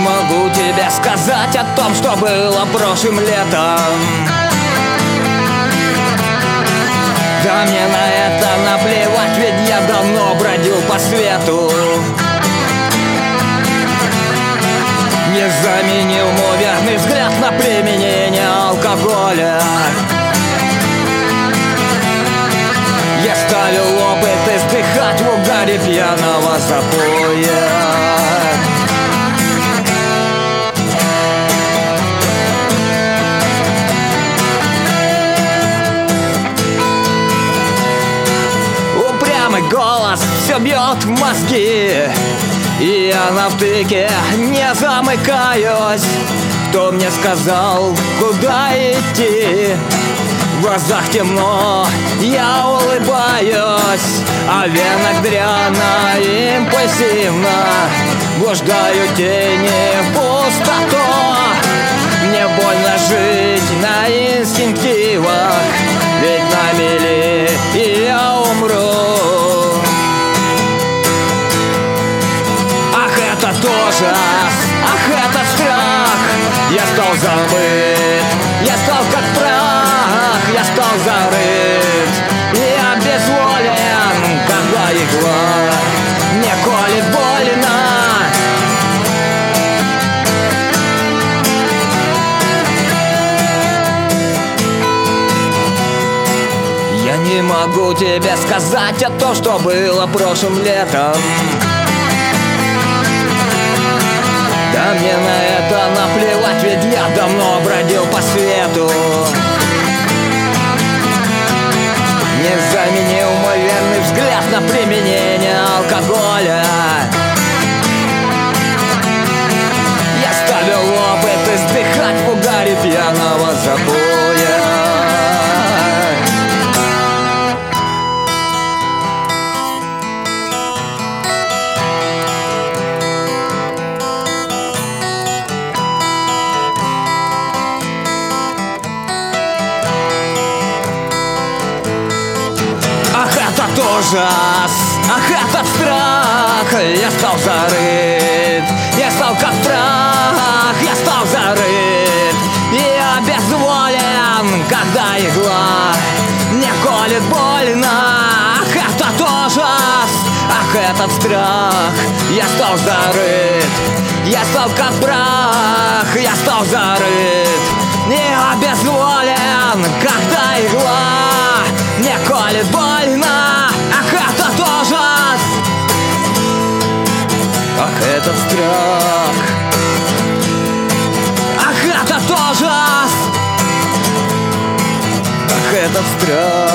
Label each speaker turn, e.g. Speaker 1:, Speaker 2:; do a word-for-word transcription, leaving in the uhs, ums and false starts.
Speaker 1: могу тебе сказать о том, что было прошлым летом. Да мне на это наплевать, ведь я давно бродил по свету. Не заменил мой верный взгляд на применение алкоголя. Я ставил опыт издыхать в угаре пьяного запоя. Упрямый голос все бьет в мозги, и я на втыке не замыкаюсь. Кто мне сказал, куда идти? В глазах темно, я улыбаюсь, а венок дряно, импульсивно блуждаю тени в пустоту. Мне больно жить на инстинктивах, ведь на мели и я умру. Ах, этот ужас, ах, этот страх. Я стал забыт, я стал как прах, я стал зарыт, я безволен, когда игла мне колет больно. Я не могу тебе сказать о том, что было прошлым летом. Да мне на это наплевать, ведь я давно бродил по свету. Не заменил мой верный взгляд на применение алкоголя. Я ставил опыт издыхать в угаре пьяного запоя. Ужас, ах, этот страх. Я стал зарыт, я стал как прах, я стал зарыт, я безволен, когда игла мне колет больно. Ах, этот ужас, ах, этот страх. Я стал зарыт, я стал как прах, я стал зарыт, я безволен, когда игла мне колет больно. Ах, этот ужас, ах, этот страх. Ах, этот ужас, ах, этот страх.